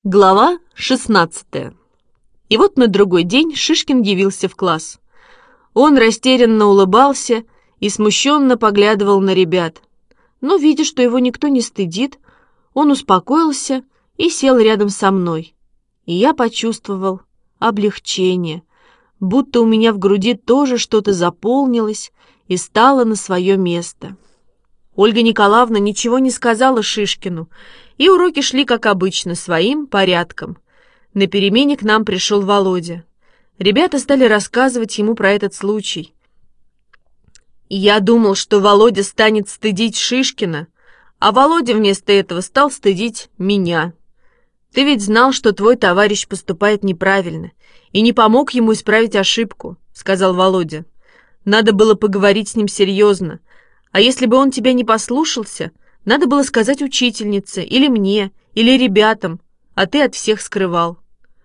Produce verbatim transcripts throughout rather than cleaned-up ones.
Глава шестнадцатая. И вот на другой день Шишкин явился в класс. Он растерянно улыбался и смущенно поглядывал на ребят. Но, видя, что его никто не стыдит, он успокоился и сел рядом со мной. И я почувствовал облегчение, будто у меня в груди тоже что-то заполнилось и стало на свое место. Ольга Николаевна ничего не сказала Шишкину, и уроки шли, как обычно, своим порядком. На перемене к нам пришел Володя. Ребята стали рассказывать ему про этот случай. И я думал, что Володя станет стыдить Шишкина, а Володя вместо этого стал стыдить меня. «Ты ведь знал, что твой товарищ поступает неправильно, и не помог ему исправить ошибку», — сказал Володя. «Надо было поговорить с ним серьезно. А если бы он тебя не послушался, надо было сказать учительнице, или мне, или ребятам, а ты от всех скрывал».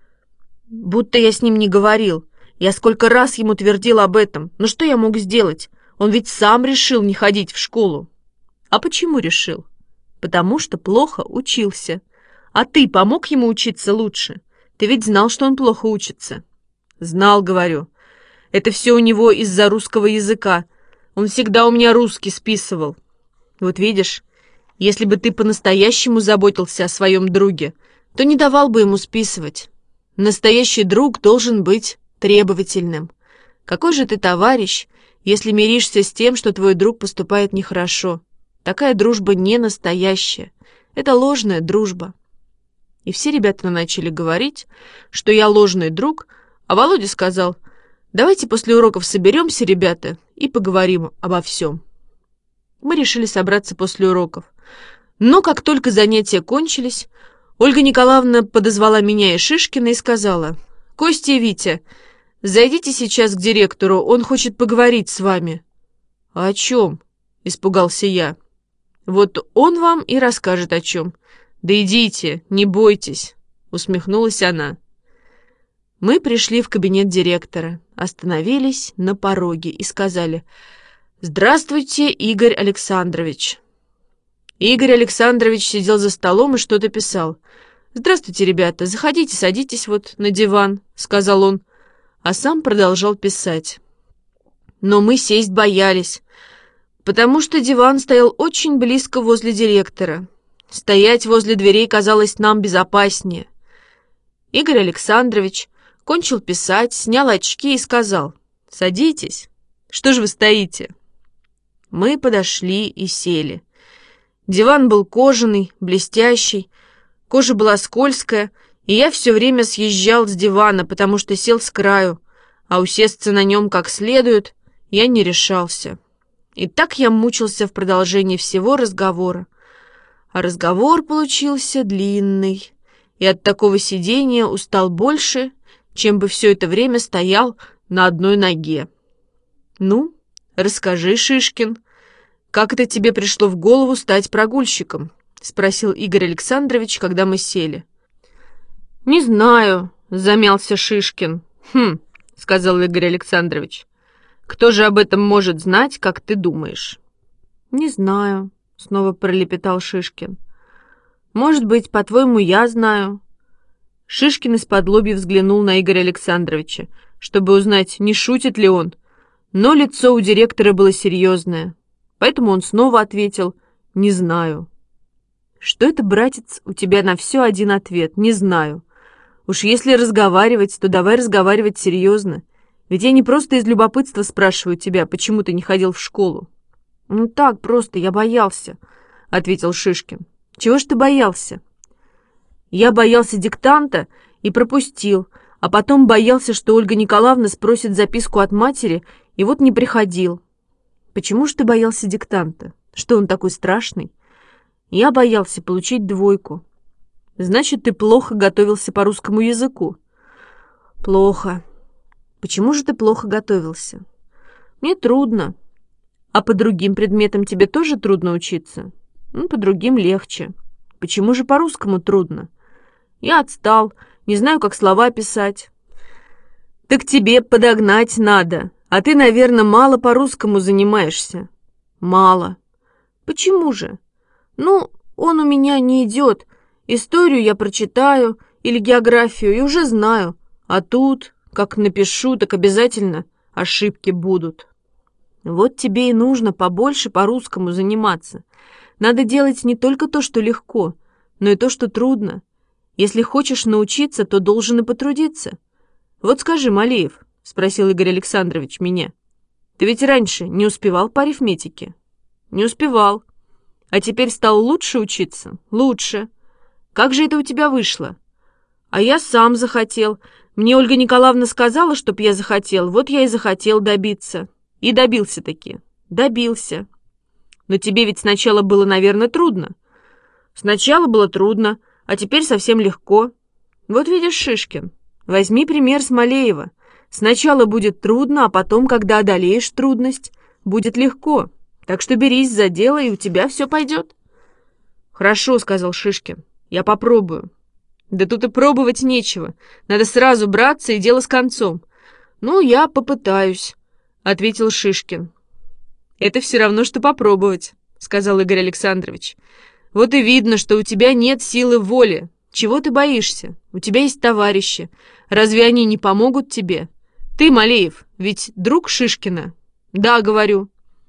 «Будто я с ним не говорил. Я сколько раз ему твердил об этом. Но что я мог сделать? Он ведь сам решил не ходить в школу». «А почему решил?» «Потому что плохо учился. А ты помог ему учиться лучше? Ты ведь знал, что он плохо учится». «Знал, говорю. Это все у него из-за русского языка. Он всегда у меня русский списывал. Вот видишь, если бы ты по-настоящему заботился о своем друге, то не давал бы ему списывать. Настоящий друг должен быть требовательным. Какой же ты товарищ, если миришься с тем, что твой друг поступает нехорошо? Такая дружба не настоящая. Это ложная дружба». И все ребята начали говорить, что я ложный друг, а Володя сказал: «Давайте после уроков соберемся, ребята, и поговорим обо всем». Мы решили собраться после уроков. Но как только занятия кончились, Ольга Николаевна подозвала меня и Шишкина и сказала: «Костя и Витя, зайдите сейчас к директору, он хочет поговорить с вами». «А о чем?» — испугался я. «Вот он вам и расскажет о чем». «Да идите, не бойтесь», — усмехнулась она. Мы пришли в кабинет директора, остановились на пороге и сказали: «Здравствуйте, Игорь Александрович». Игорь Александрович сидел за столом и что-то писал. «Здравствуйте, ребята, заходите, садитесь вот на диван», — сказал он, а сам продолжал писать. Но мы сесть боялись, потому что диван стоял очень близко возле директора. Стоять возле дверей казалось нам безопаснее. Игорь Александрович кончил писать, снял очки и сказал: «Садитесь. Что же вы стоите?» Мы подошли и сели. Диван был кожаный, блестящий, кожа была скользкая, и я все время съезжал с дивана, потому что сел с краю, а усесться на нем как следует я не решался. И так я мучился в продолжении всего разговора. А разговор получился длинный, и от такого сидения устал больше, чем бы все это время стоял на одной ноге. «Ну, расскажи, Шишкин, как это тебе пришло в голову стать прогульщиком?» — спросил Игорь Александрович, когда мы сели. «Не знаю», — замялся Шишкин. «Хм», — сказал Игорь Александрович, «кто же об этом может знать, как ты думаешь?» «Не знаю», — снова пролепетал Шишкин. «Может быть, по-твоему, я знаю?» Шишкин из-подлобья взглянул на Игоря Александровича, чтобы узнать, не шутит ли он, но лицо у директора было серьезное, поэтому он снова ответил: «Не знаю». «Что это, братец, у тебя на все один ответ: не знаю? Уж если разговаривать, то давай разговаривать серьезно, ведь я не просто из любопытства спрашиваю тебя, почему ты не ходил в школу». «Ну так, просто я боялся», — ответил Шишкин. «Чего ж ты боялся?» «Я боялся диктанта и пропустил, а потом боялся, что Ольга Николаевна спросит записку от матери, и вот не приходил». «Почему ж ты боялся диктанта? Что он такой страшный?» «Я боялся получить двойку». «Значит, ты плохо готовился по русскому языку?» «Плохо». «Почему же ты плохо готовился?» «Мне трудно». «А по другим предметам тебе тоже трудно учиться?» «Ну, по другим легче». «Почему же по-русскому трудно?» «Я отстал, не знаю, как слова писать». «Так тебе подогнать надо, а ты, наверное, мало по-русскому занимаешься». «Мало». «Почему же?» «Ну, он у меня не идет. Историю я прочитаю, или географию и уже знаю. А тут, как напишу, так обязательно ошибки будут. Вот тебе и нужно побольше по-русскому заниматься. Надо делать не только то, что легко, но и то, что трудно. Если хочешь научиться, то должен и потрудиться. Вот скажи, Малеев, — спросил Игорь Александрович меня, — ты ведь раньше не успевал по арифметике? Не успевал. А теперь стал лучше учиться? Лучше. Как же это у тебя вышло? А я сам захотел. Мне Ольга Николаевна сказала, чтоб я захотел, вот я и захотел добиться. И добился-таки. Добился. Но тебе ведь сначала было, наверное, трудно. Сначала было трудно, а теперь совсем легко. Вот видишь, Шишкин, возьми пример с Малеева. Сначала будет трудно, а потом, когда одолеешь трудность, будет легко. Так что берись за дело, и у тебя все пойдет. Хорошо, — сказал Шишкин, — я попробую. Да тут и пробовать нечего. Надо сразу браться, и дело с концом. Ну, я попытаюсь, — ответил Шишкин. Это все равно, что попробовать, — сказал Игорь Александрович. Вот и видно, что у тебя нет силы воли. Чего ты боишься? У тебя есть товарищи. Разве они не помогут тебе? Ты, Малеев, ведь друг Шишкина? Да, говорю.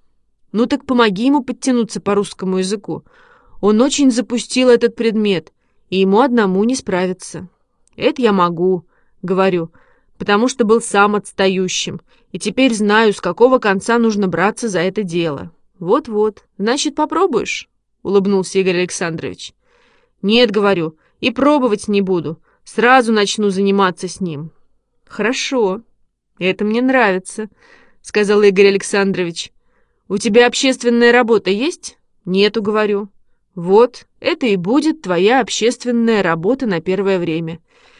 Ну так помоги ему подтянуться по русскому языку. Он очень запустил этот предмет, и ему одному не справиться. Это я могу, говорю, потому что был сам отстающим, и теперь знаю, с какого конца нужно браться за это дело. Вот-вот, значит, попробуешь? Улыбнулся Игорь Александрович. Нет, говорю, и пробовать не буду. Сразу начну заниматься с ним. Хорошо, это мне нравится, сказал Игорь Александрович. У тебя общественная работа есть? Нету, говорю. Вот, это и будет твоя общественная работа на первое время.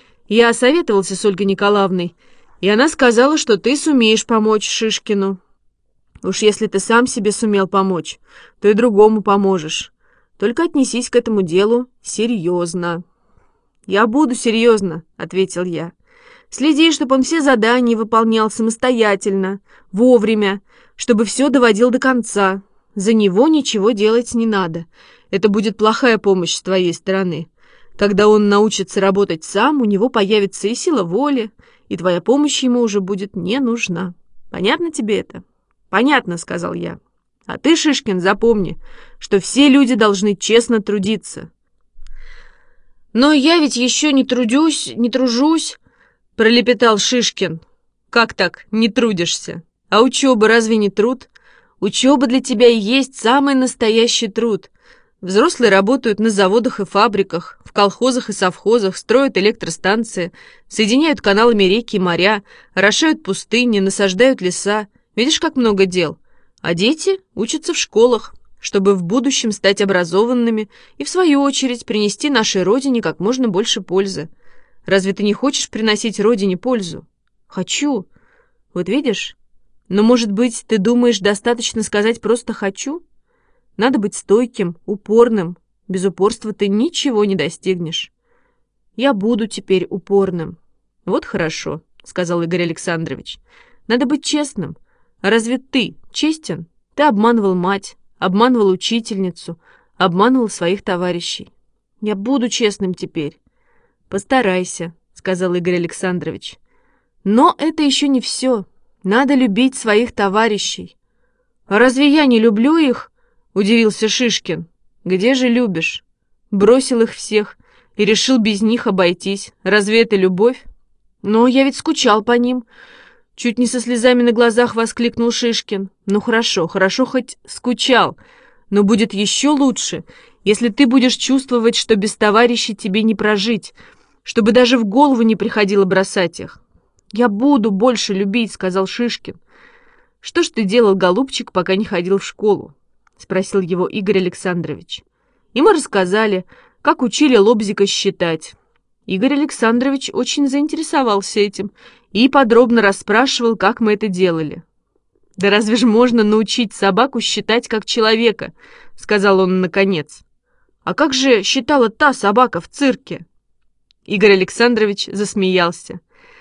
Я советовался с Ольгой Николаевной, и она сказала, что ты сумеешь помочь Шишкину. Уж если ты сам себе сумел помочь, то и другому поможешь. Только отнесись к этому делу серьезно. «Я буду серьезно», — ответил я. «Следи, чтобы он все задания выполнял самостоятельно, вовремя, чтобы все доводил до конца. За него ничего делать не надо. Это будет плохая помощь с твоей стороны. Когда он научится работать сам, у него появится и сила воли, и твоя помощь ему уже будет не нужна. Понятно тебе это?» «Понятно», — сказал я. «А ты, Шишкин, запомни, что все люди должны честно трудиться». «Но я ведь еще не трудюсь, не тружусь», — пролепетал Шишкин. «Как так, не трудишься? А учеба разве не труд? Учеба для тебя и есть самый настоящий труд. Взрослые работают на заводах и фабриках, в колхозах и совхозах, строят электростанции, соединяют каналами реки и моря, орошают пустыни, насаждают леса. Видишь, как много дел? А дети учатся в школах, чтобы в будущем стать образованными и, в свою очередь, принести нашей Родине как можно больше пользы. Разве ты не хочешь приносить Родине пользу?» «Хочу. Вот видишь? Но, может быть, ты думаешь, достаточно сказать просто «хочу»? Надо быть стойким, упорным. Без упорства ты ничего не достигнешь». «Я буду теперь упорным». «Вот хорошо», — сказал Игорь Александрович. «Надо быть честным. А разве ты честен? Ты обманывал мать, обманывал учительницу, обманывал своих товарищей. Я буду честным теперь». «Постарайся», — сказал Игорь Александрович. «Но это еще не все. Надо любить своих товарищей». «А разве я не люблю их?» — удивился Шишкин. «Где же любишь? Бросил их всех и решил без них обойтись. Разве это любовь?» «Но я ведь скучал по ним». Чуть не со слезами на глазах воскликнул Шишкин. «Ну хорошо, хорошо, хоть скучал, но будет еще лучше, если ты будешь чувствовать, что без товарищей тебе не прожить, чтобы даже в голову не приходило бросать их». «Я буду больше любить», — сказал Шишкин. «Что ж ты делал, голубчик, пока не ходил в школу?» — спросил его Игорь Александрович. И мы рассказали, как учили Лобзика считать. Игорь Александрович очень заинтересовался этим и подробно расспрашивал, как мы это делали. «Да разве же можно научить собаку считать как человека?» — сказал он наконец. «А как же считала та собака в цирке?» Игорь Александрович засмеялся.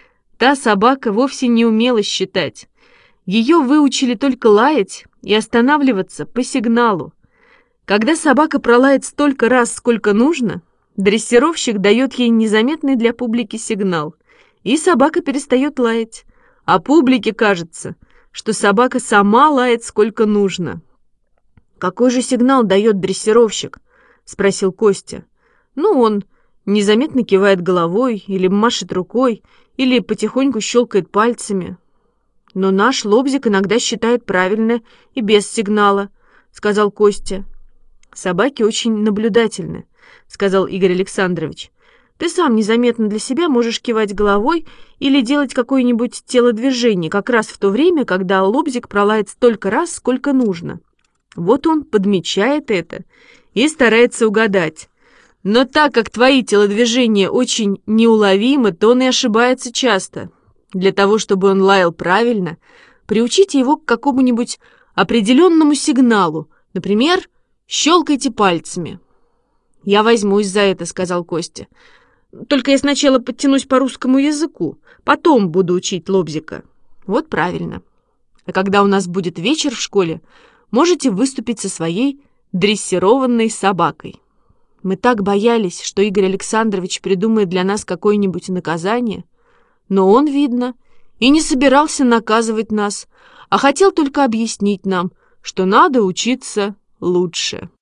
Та собака вовсе не умела считать. Ее выучили только лаять и останавливаться по сигналу. Когда собака пролает столько раз, сколько нужно, Дрессировщик дает ей незаметный для публики сигнал, и собака перестает лаять. А публике кажется, что собака сама лает сколько нужно. «Какой же сигнал дает дрессировщик?» — спросил Костя. «Ну, он незаметно кивает головой, или машет рукой, или потихоньку щелкает пальцами. Но наш Лобзик иногда считает правильно и без сигнала», — сказал Костя. «Собаки очень наблюдательны», — сказал Игорь Александрович. «Ты сам незаметно для себя можешь кивать головой или делать какое-нибудь телодвижение как раз в то время, когда Лобзик пролает столько раз, сколько нужно. Вот он подмечает это и старается угадать. Но так как твои телодвижения очень неуловимы, то он и ошибается часто. Для того, чтобы он лаял правильно, приучите его к какому-нибудь определенному сигналу. Например, щелкайте пальцами». «Я возьмусь за это», — сказал Костя. «Только я сначала подтянусь по русскому языку, потом буду учить Лобзика». «Вот правильно. А когда у нас будет вечер в школе, можете выступить со своей дрессированной собакой». Мы так боялись, что Игорь Александрович придумает для нас какое-нибудь наказание, но он, видно, и не собирался наказывать нас, а хотел только объяснить нам, что надо учиться лучше.